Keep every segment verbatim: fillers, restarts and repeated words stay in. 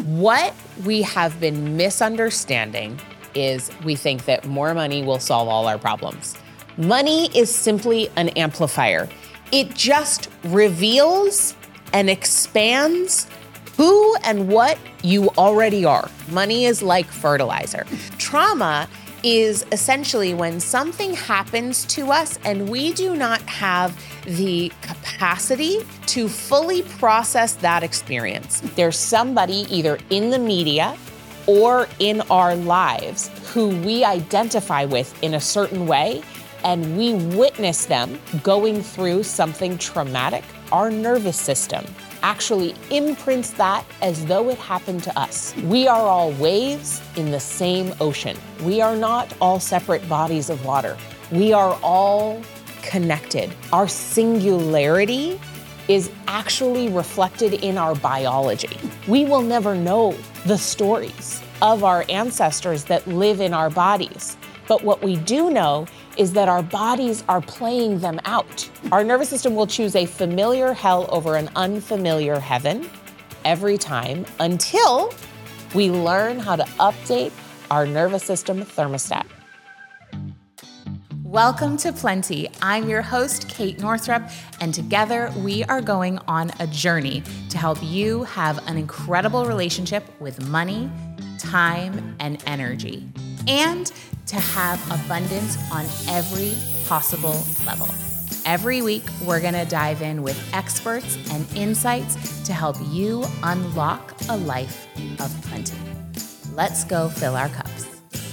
What we have been misunderstanding is we think that more money will solve all our problems. Money is simply an amplifier. It just reveals and expands who and what you already are. Money is like fertilizer. Trauma is essentially when something happens to us and we do not have the capacity to fully process that experience. There's somebody either in the media or in our lives who we identify with in a certain way, and we witness them going through something traumatic. Our nervous system actually imprints that as though it happened to us. We are all waves in the same ocean. We are not all separate bodies of water. We are all connected. Our singularity is actually reflected in our biology. We will never know the stories of our ancestors that live in our bodies. But what we do know is that our bodies are playing them out. Our nervous system will choose a familiar hell over an unfamiliar heaven every time until we learn how to update our nervous system thermostat. Welcome to Plenty. I'm your host, Kate Northrup, and together we are going on a journey to help you have an incredible relationship with money, time, and energy, and to have abundance on every possible level. Every week, we're gonna dive in with experts and insights to help you unlock a life of plenty. Let's go fill our cups.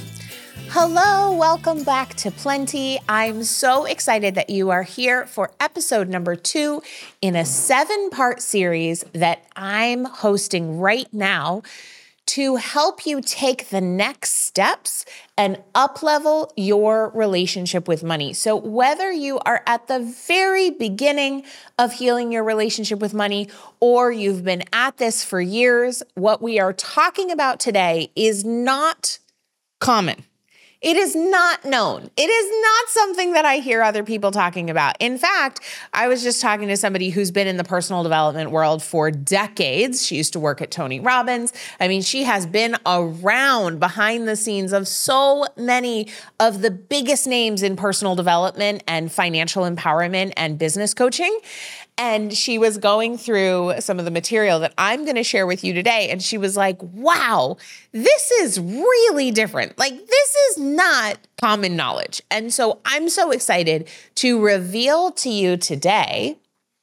Hello, welcome back to Plenty. I'm so excited that you are here for episode number two in a seven-part series that I'm hosting right now to help you take the next steps and up-level your relationship with money. So whether you are at the very beginning of healing your relationship with money or you've been at this for years, what we are talking about today is not common. It is not known. It is not something that I hear other people talking about. In fact, I was just talking to somebody who's been in the personal development world for decades. She used to work at Tony Robbins. I mean, she has been around behind the scenes of so many of the biggest names in personal development and financial empowerment and business coaching. And she was going through some of the material that I'm going to share with you today. And she was like, wow, this is really different. Like, this is not common knowledge. And so I'm so excited to reveal to you today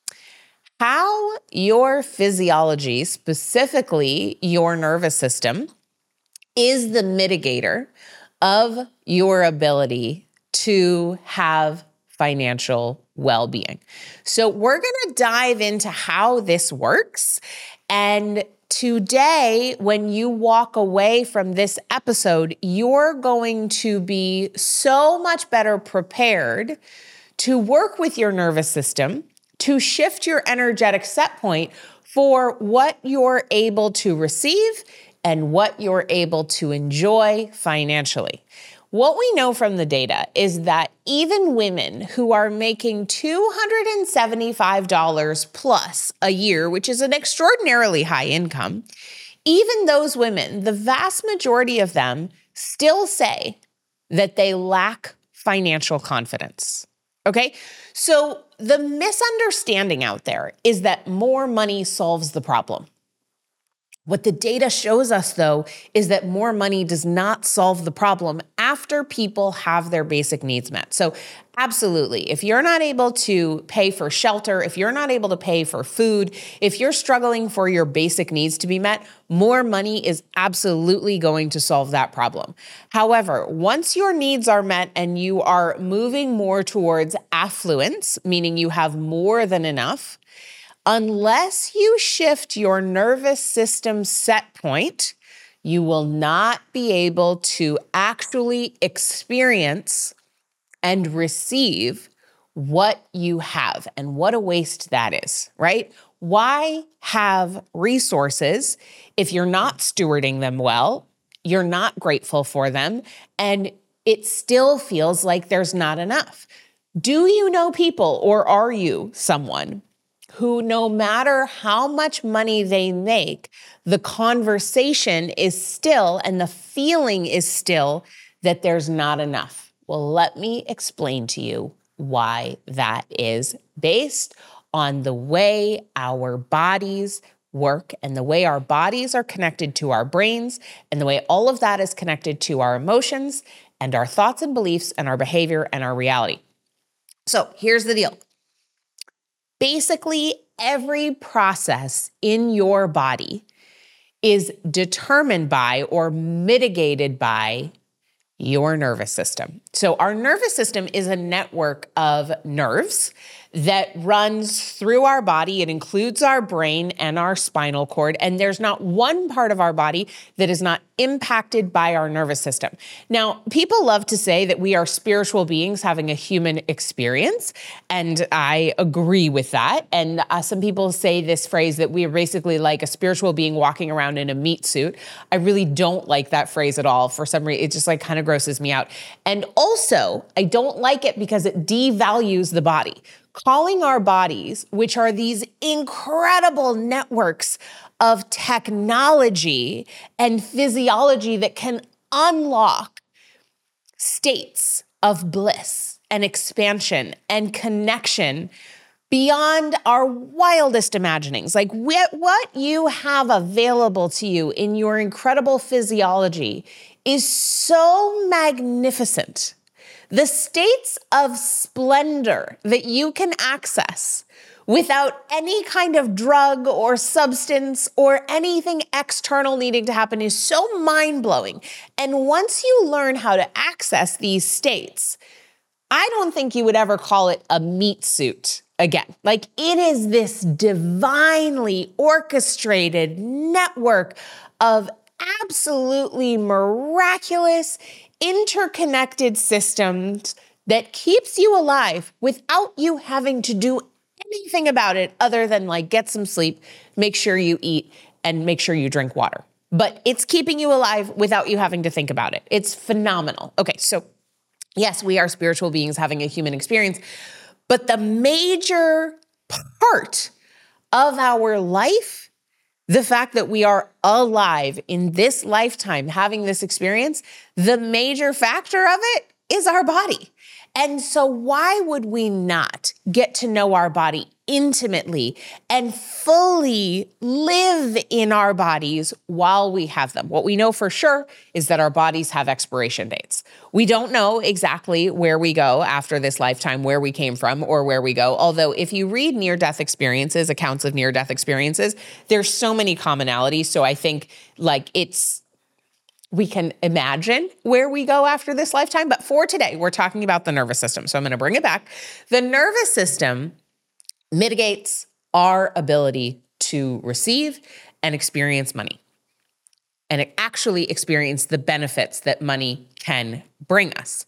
how your physiology, specifically your nervous system, is the mitigator of your ability to have financial well-being. So we're going to dive into how this works. And today, when you walk away from this episode, you're going to be so much better prepared to work with your nervous system, to shift your energetic set point for what you're able to receive and what you're able to enjoy financially. What we know from the data is that even women who are making two hundred seventy-five dollars plus a year, which is an extraordinarily high income, even those women, the vast majority of them still say that they lack financial confidence. Okay? So the misunderstanding out there is that more money solves the problem. What the data shows us, though, is that more money does not solve the problem after people have their basic needs met. So absolutely, if you're not able to pay for shelter, if you're not able to pay for food, if you're struggling for your basic needs to be met, more money is absolutely going to solve that problem. However, once your needs are met and you are moving more towards affluence, meaning you have more than enough, unless you shift your nervous system set point, you will not be able to actually experience and receive what you have. And what a waste that is, right? Why have resources if you're not stewarding them well, you're not grateful for them, and it still feels like there's not enough? Do you know people, or are you someone who, no matter how much money they make, the conversation is still, and the feeling is still, that there's not enough. Well, let me explain to you why that is, based on the way our bodies work and the way our bodies are connected to our brains and the way all of that is connected to our emotions and our thoughts and beliefs and our behavior and our reality. So here's the deal. Basically, every process in your body is determined by or mitigated by your nervous system. So our nervous system is a network of nerves that runs through our body. It includes our brain and our spinal cord, and there's not one part of our body that is not impacted by our nervous system. Now, people love to say that we are spiritual beings having a human experience, and I agree with that. And uh, some people say this phrase that we are basically like a spiritual being walking around in a meat suit. I really don't like that phrase at all. For some reason, it just like kind of grosses me out. And also, I don't like it because it devalues the body. Calling our bodies, which are these incredible networks of technology and physiology that can unlock states of bliss and expansion and connection beyond our wildest imaginings. Like what you have available to you in your incredible physiology is so magnificent. The states of splendor that you can access without any kind of drug or substance or anything external needing to happen is so mind-blowing. And once you learn how to access these states, I don't think you would ever call it a meat suit again. Like it is this divinely orchestrated network of absolutely miraculous, interconnected systems that keeps you alive without you having to do anything about it other than like get some sleep, make sure you eat, and make sure you drink water. But it's keeping you alive without you having to think about it. It's phenomenal. Okay, so yes, we are spiritual beings having a human experience, but the major part of our life, the fact that we are alive in this lifetime having this experience, the major factor of it is our body. And so why would we not get to know our body intimately and fully live in our bodies while we have them? What we know for sure is that our bodies have expiration dates. We don't know exactly where we go after this lifetime, where we came from or where we go. Although if you read near-death experiences, accounts of near-death experiences, there's so many commonalities. So I think like it's, we can imagine where we go after this lifetime. But for today, we're talking about the nervous system. So I'm going to bring it back. The nervous system mitigates our ability to receive and experience money, and actually experience the benefits that money can bring us.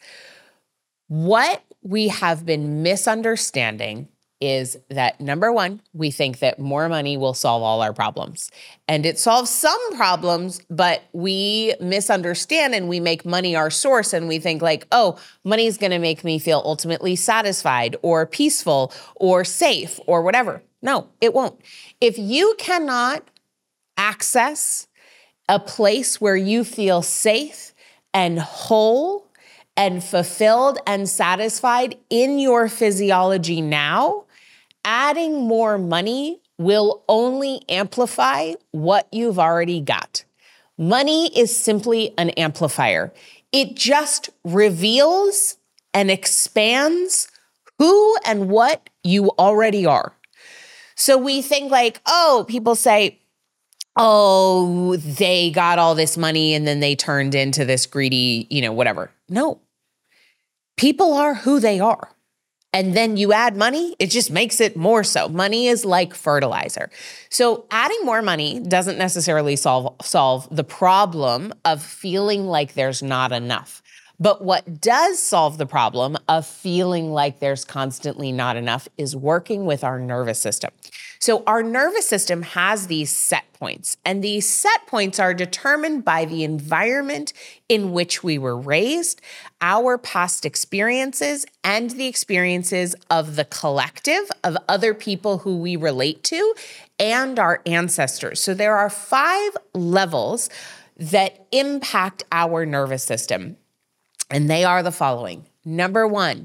What we have been misunderstanding is that, number one, we think that more money will solve all our problems. And it solves some problems, but we misunderstand and we make money our source, and we think like, oh, money is going to make me feel ultimately satisfied or peaceful or safe or whatever. No, it won't. If you cannot access a place where you feel safe and whole and fulfilled and satisfied in your physiology now, adding more money will only amplify what you've already got. Money is simply an amplifier. It just reveals and expands who and what you already are. So we think like, oh, people say, oh, they got all this money and then they turned into this greedy, you know, whatever. No, people are who they are. And then you add money, it just makes it more so. Money is like fertilizer. So adding more money doesn't necessarily solve, solve the problem of feeling like there's not enough. But what does solve the problem of feeling like there's constantly not enough is working with our nervous system. So our nervous system has these set points, and these set points are determined by the environment in which we were raised, our past experiences, and the experiences of the collective of other people who we relate to and our ancestors. So there are five levels that impact our nervous system, and they are the following. Number one,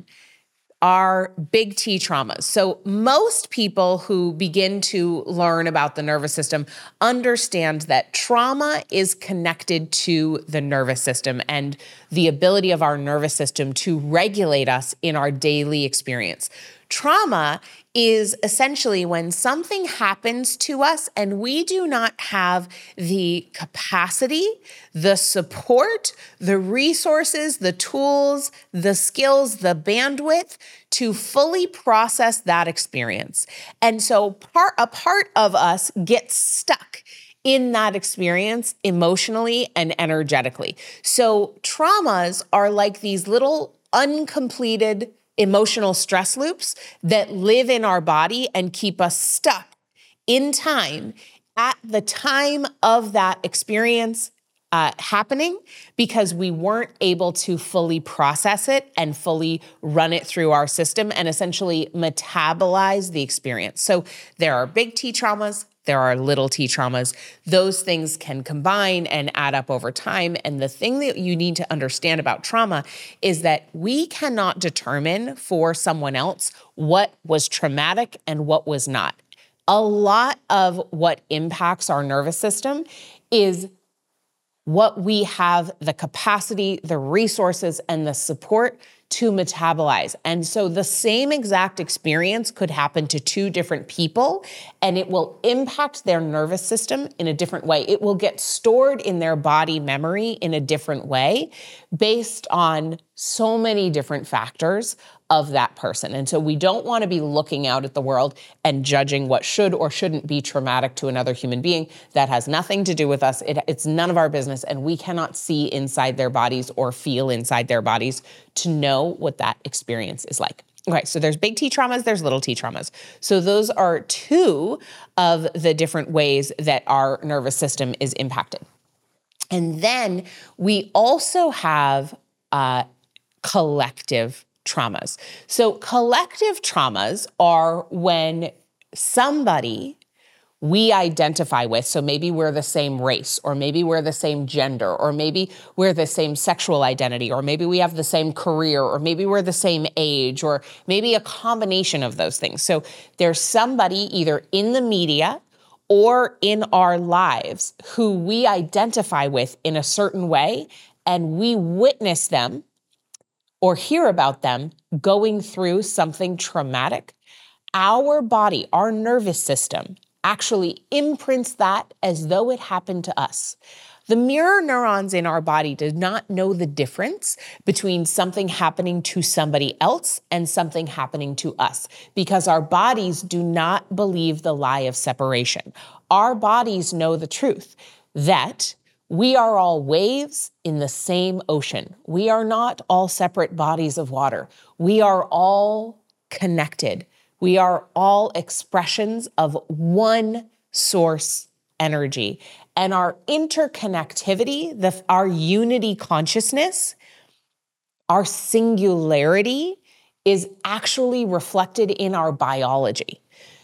are big T traumas. So most people who begin to learn about the nervous system understand that trauma is connected to the nervous system and the ability of our nervous system to regulate us in our daily experience. Trauma is essentially when something happens to us and we do not have the capacity, the support, the resources, the tools, the skills, the bandwidth to fully process that experience. And so part, a part of us gets stuck in that experience emotionally and energetically. So traumas are like these little uncompleted emotional stress loops that live in our body and keep us stuck in time at the time of that experience uh, happening because we weren't able to fully process it and fully run it through our system and essentially metabolize the experience. So there are big T traumas, there are little T traumas. Those things can combine and add up over time. And the thing that you need to understand about trauma is that we cannot determine for someone else what was traumatic and what was not. A lot of what impacts our nervous system is what we have the capacity, the resources, and the support to metabolize. And so the same exact experience could happen to two different people, and it will impact their nervous system in a different way. It will get stored in their body memory in a different way based on so many different factors of that person. And so we don't want to be looking out at the world and judging what should or shouldn't be traumatic to another human being. That has nothing to do with us. It, it's none of our business, and we cannot see inside their bodies or feel inside their bodies to know what that experience is like. Okay, so there's big T traumas, there's little T traumas. So those are two of the different ways that our nervous system is impacted. And then we also have uh, collective traumas. So collective traumas are when somebody we identify with, so maybe we're the same race, or maybe we're the same gender, or maybe we're the same sexual identity, or maybe we have the same career, or maybe we're the same age, or maybe a combination of those things. So there's somebody either in the media or in our lives who we identify with in a certain way, and we witness them or hear about them going through something traumatic. Our body, our nervous system, actually imprints that as though it happened to us. The mirror neurons in our body do not know the difference between something happening to somebody else and something happening to us because our bodies do not believe the lie of separation. Our bodies know the truth that we are all waves in the same ocean. We are not all separate bodies of water. We are all connected. We are all expressions of one source energy. And our interconnectivity, the, our unity consciousness, our singularity is actually reflected in our biology.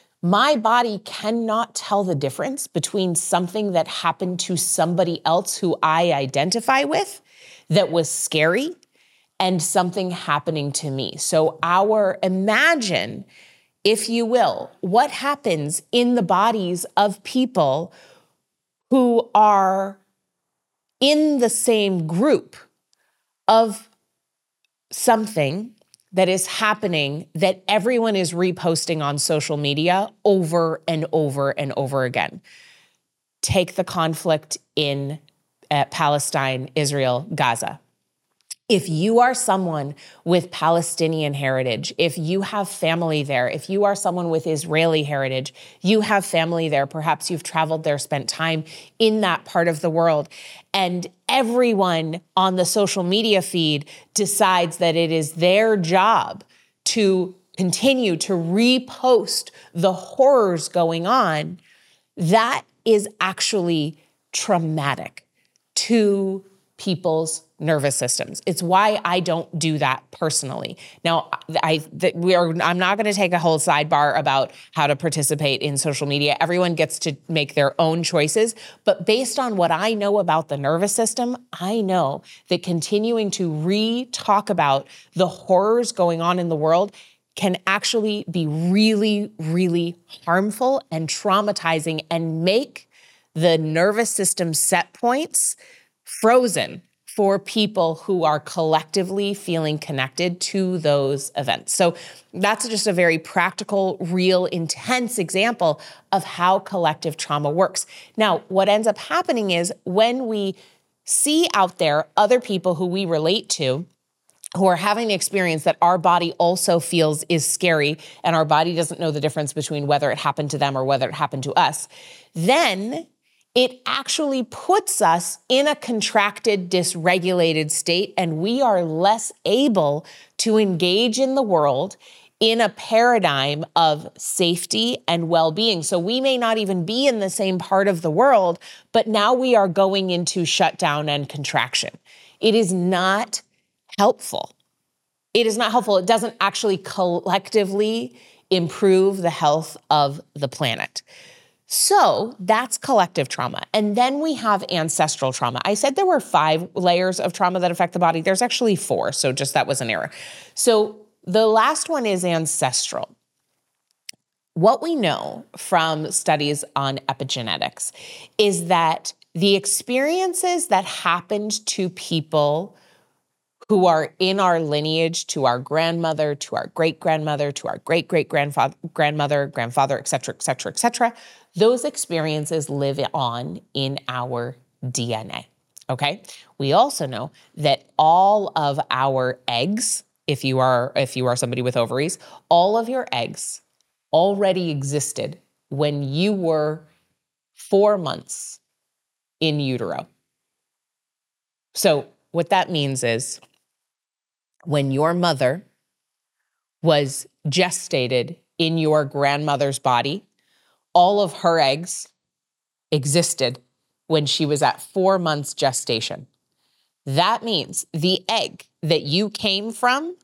My body cannot tell the difference between something that happened to somebody else who I identify with that was scary and something happening to me. So our, imagine, if you will, what happens in the bodies of people who are in the same group of something that is happening that everyone is reposting on social media over and over and over again. Take the conflict in uh, Palestine, Israel, Gaza. If you are someone with Palestinian heritage, if you have family there, if you are someone with Israeli heritage, you have family there, perhaps you've traveled there, spent time in that part of the world, and everyone on the social media feed decides that it is their job to continue to repost the horrors going on, that is actually traumatic to people's nervous systems. It's why I don't do that personally. Now, I th- we are. I'm not going to take a whole sidebar about how to participate in social media. Everyone gets to make their own choices. But based on what I know about the nervous system, I know that continuing to re-talk about the horrors going on in the world can actually be really, really harmful and traumatizing and make the nervous system set points frozen for people who are collectively feeling connected to those events. So that's just a very practical, real, intense example of how collective trauma works. Now, what ends up happening is when we see out there other people who we relate to who are having the experience that our body also feels is scary and our body doesn't know the difference between whether it happened to them or whether it happened to us, then it actually puts us in a contracted, dysregulated state, and we are less able to engage in the world in a paradigm of safety and well-being. So we may not even be in the same part of the world, but now we are going into shutdown and contraction. It is not helpful. It is not helpful. It doesn't actually collectively improve the health of the planet. So that's collective trauma. And then we have ancestral trauma. I said there were five layers of trauma that affect the body. There's actually four, so just that was an error. So the last one is ancestral. What we know from studies on epigenetics is that the experiences that happened to people who are in our lineage, to our grandmother, to our great-grandmother, to our great-great-grandfather, grandmother, grandfather, et cetera, et cetera, et cetera, those experiences live on in our D N A, okay? We also know that all of our eggs, if you are if you are somebody with ovaries, all of your eggs already existed when you were four months in utero. So what that means is when your mother was gestated in your grandmother's body, all of her eggs existed when she was at four months gestation. That means the egg that you came from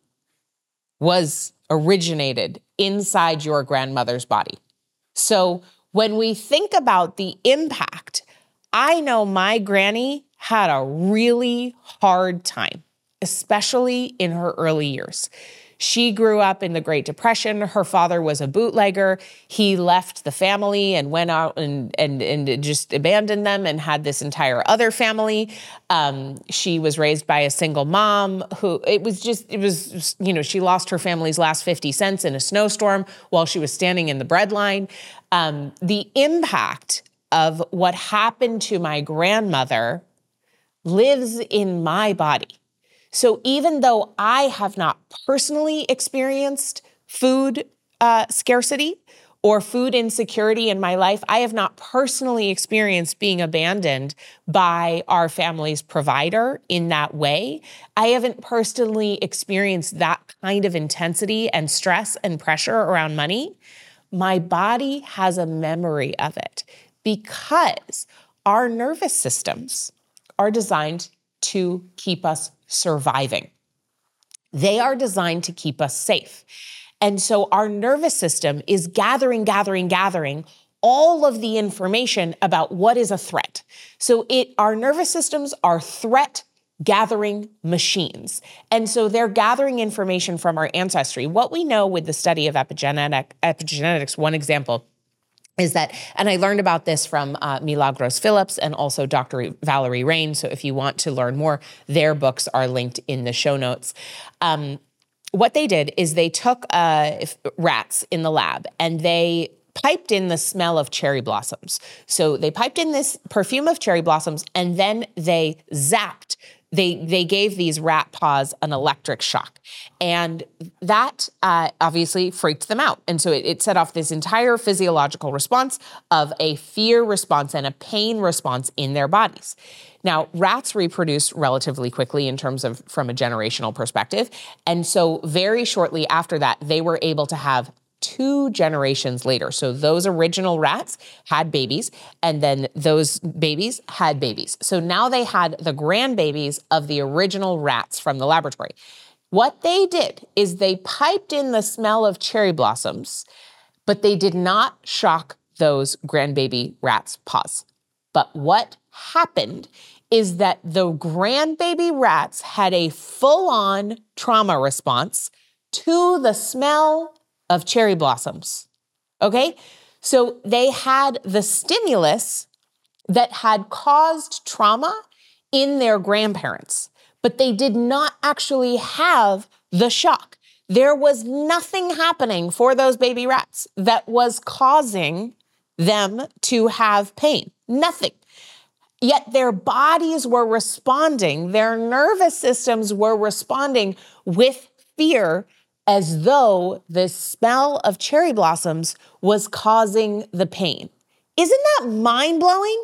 was originated inside your grandmother's body. So when we think about the impact, I know my granny had a really hard time, especially in her early years. She grew up in the Great Depression. Her father was a bootlegger. He left the family and went out and and, and just abandoned them and had this entire other family. Um, she was raised by a single mom who, it was just, it was, you know, she lost her family's last fifty cents in a snowstorm while she was standing in the bread line. Um, the impact of what happened to my grandmother lives in my body. So even though I have not personally experienced food uh, scarcity or food insecurity in my life, I have not personally experienced being abandoned by our family's provider in that way. I haven't personally experienced that kind of intensity and stress and pressure around money. My body has a memory of it because our nervous systems are designed to keep us surviving. They are designed to keep us safe. And so our nervous system is gathering, gathering, gathering all of the information about what is a threat. So it, our nervous systems are threat gathering machines. And so they're gathering information from our ancestry. What we know with the study of epigenetic, epigenetics, one example is that, and I learned about this from uh, Milagros Phillips and also Doctor Valerie Rain. So if you want to learn more, their books are linked in the show notes. Um, what they did is they took uh, rats in the lab and they piped in the smell of cherry blossoms. So they piped in this perfume of cherry blossoms and then they zapped they they gave these rat paws an electric shock. And that uh, obviously freaked them out. And so it, it set off this entire physiological response of a fear response and a pain response in their bodies. Now, rats reproduce relatively quickly in terms of from a generational perspective. And so very shortly after that, they were able to have two generations later. So those original rats had babies, and then those babies had babies. So now they had the grandbabies of the original rats from the laboratory. What they did is they piped in the smell of cherry blossoms, but they did not shock those grandbaby rats' paws. But what happened is that the grandbaby rats had a full-on trauma response to the smell of cherry blossoms, okay? So they had the stimulus that had caused trauma in their grandparents, but they did not actually have the shock. There was nothing happening for those baby rats that was causing them to have pain, nothing. Yet their bodies were responding, their nervous systems were responding with fear as though the smell of cherry blossoms was causing the pain. Isn't that mind-blowing?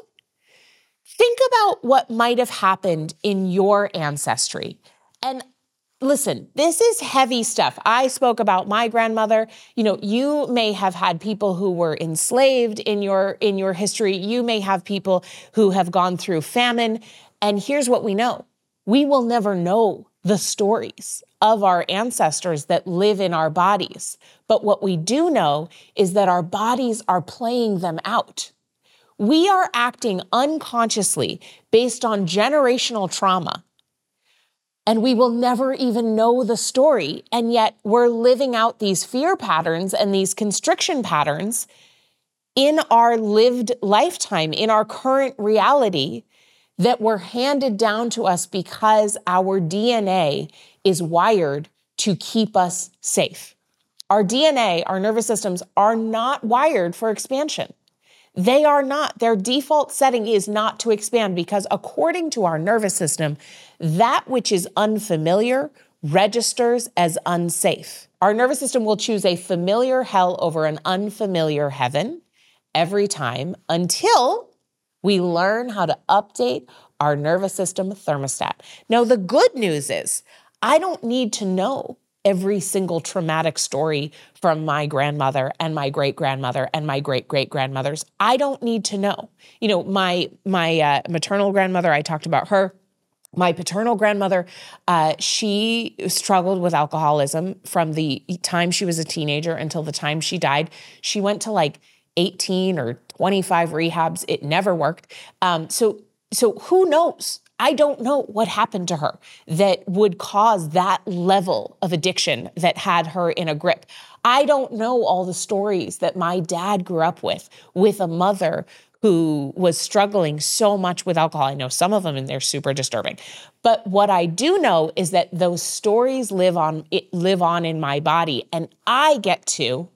Think about what might have happened in your ancestry. And listen, this is heavy stuff. I spoke about my grandmother. You know, you may have had people who were enslaved in your, in your history. You may have people who have gone through famine. And here's what we know. We will never know the stories of our ancestors that live in our bodies. But what we do know is that our bodies are playing them out. We are acting unconsciously based on generational trauma. And we will never even know the story. And yet we're living out these fear patterns and these constriction patterns in our lived lifetime, in our current reality, that were handed down to us because our D N A is wired to keep us safe. Our D N A, our nervous systems, are not wired for expansion. They are not. Their default setting is not to expand because according to our nervous system, that which is unfamiliar registers as unsafe. Our nervous system will choose a familiar hell over an unfamiliar heaven every time until we learn how to update our nervous system thermostat. Now, the good news is I don't need to know every single traumatic story from my grandmother and my great-grandmother and my great-great-grandmothers. I don't need to know. You know, my, my uh, maternal grandmother, I talked about her. My paternal grandmother, uh, she struggled with alcoholism from the time she was a teenager until the time she died. She went to like eighteen or twenty-five rehabs. It never worked. Um, so, so who knows? I don't know what happened to her that would cause that level of addiction that had her in a grip. I don't know all the stories that my dad grew up with, with a mother who was struggling so much with alcohol. I know some of them and they're super disturbing. But what I do know is that those stories live on, it live on in my body, and I get to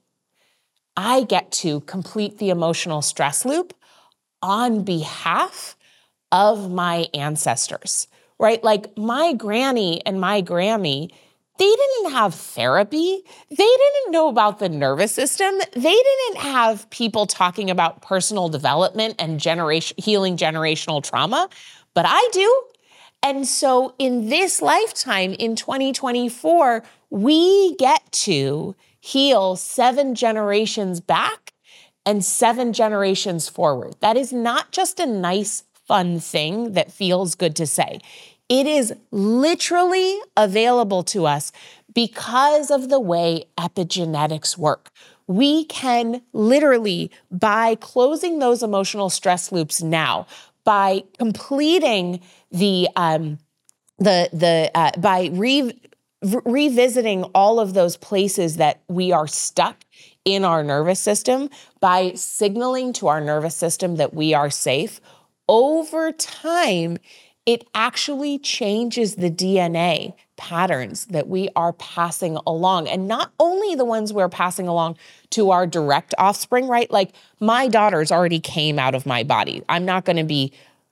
I get to complete the emotional stress loop on behalf of my ancestors, right? Like my granny and my Grammy, they didn't have therapy. They didn't know about the nervous system. They didn't have people talking about personal development and generation, healing generational trauma, but I do. And so in this lifetime, in twenty twenty-four, we get to heal seven generations back and seven generations forward. That is not just a nice, fun thing that feels good to say. It is literally available to us because of the way epigenetics work. We can literally, by closing those emotional stress loops now, by completing the um, the the uh, by re. Re- revisiting all of those places that we are stuck in our nervous system, by signaling to our nervous system that we are safe, over time, it actually changes the D N A patterns that we are passing along. And not only the ones we're passing along to our direct offspring, right? Like my daughters already came out of my body. I'm not going to be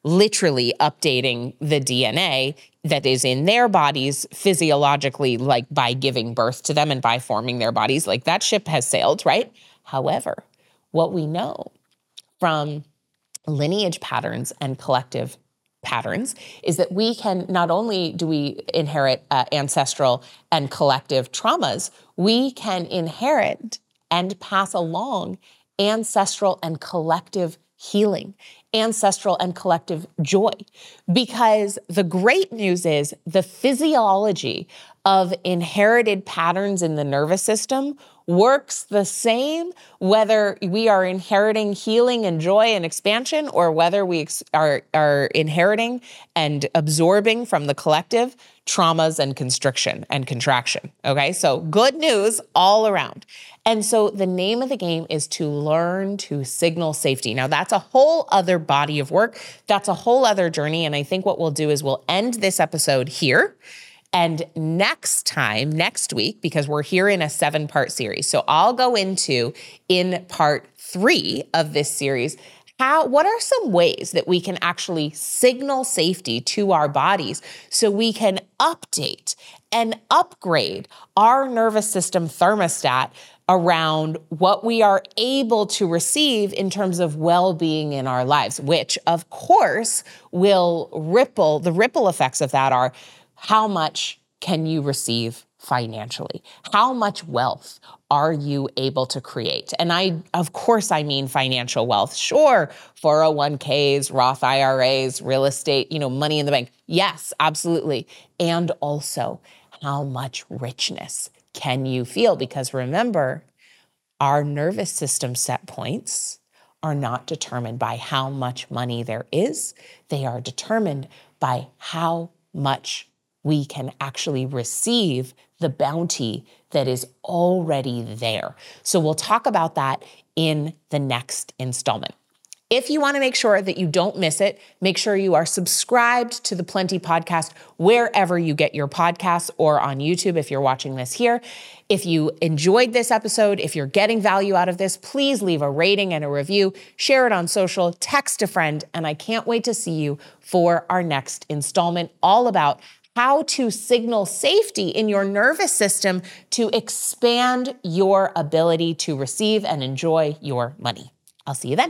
literally updating the D N A that is in their bodies physiologically, like by giving birth to them and by forming their bodies. Like that ship has sailed, right? However, what we know from lineage patterns and collective patterns is that we can, not only do we inherit uh, ancestral and collective traumas, we can inherit and pass along ancestral and collective healing, ancestral and collective joy. Because the great news is the physiology of inherited patterns in the nervous system works the same whether we are inheriting healing and joy and expansion or whether we ex- are, are inheriting and absorbing from the collective traumas and constriction and contraction. Okay, so good news all around. And so the name of the game is to learn to signal safety. Now that's a whole other body of work. That's a whole other journey. And I think what we'll do is we'll end this episode here. And next time, next week, because we're here in a seven part series. So I'll go into in part three of this series, how, what are some ways that we can actually signal safety to our bodies so we can update and upgrade our nervous system thermostat around what we are able to receive in terms of well-being in our lives, which of course will ripple, the ripple effects of that are how much can you receive financially? How much wealth are you able to create? And I, of course, I mean financial wealth. Sure, four oh one k's, Roth I R As, real estate, you know, money in the bank. Yes, absolutely. And also, how much richness can you feel? Because remember, our nervous system set points are not determined by how much money there is. They are determined by how much we can actually receive the bounty that is already there. So we'll talk about that in the next installment. If you want to make sure that you don't miss it, make sure you are subscribed to the Plenty Podcast wherever you get your podcasts or on YouTube if you're watching this here. If you enjoyed this episode, if you're getting value out of this, please leave a rating and a review, share it on social, text a friend, and I can't wait to see you for our next installment all about how to signal safety in your nervous system to expand your ability to receive and enjoy your money. I'll see you then.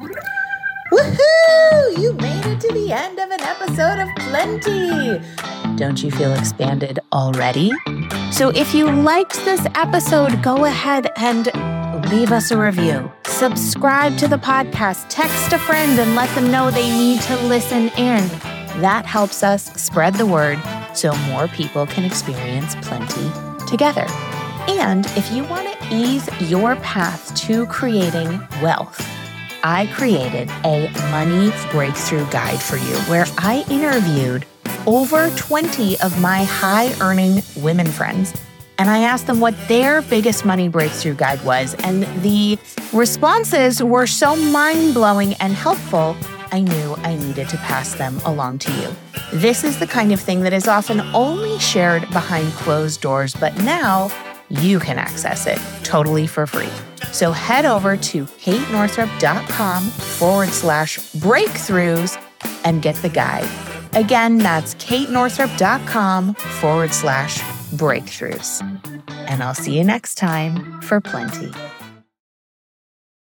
Woohoo! You made it to the end of an episode of Plenty. Don't you feel expanded already? So if you liked this episode, go ahead and leave us a review. Subscribe to the podcast, text a friend and let them know they need to listen in. That helps us spread the word so more people can experience plenty together. And if you want to ease your path to creating wealth, I created a money breakthrough guide for you where I interviewed over twenty of my high-earning women friends, and I asked them what their biggest money breakthrough guide was, and the responses were so mind-blowing and helpful, I knew I needed to pass them along to you. This is the kind of thing that is often only shared behind closed doors, but now you can access it totally for free. So head over to katenorthrup.com forward slash breakthroughs and get the guide. Again, that's katenorthrup.com forward slash breakthroughs. And I'll see you next time for Plenty.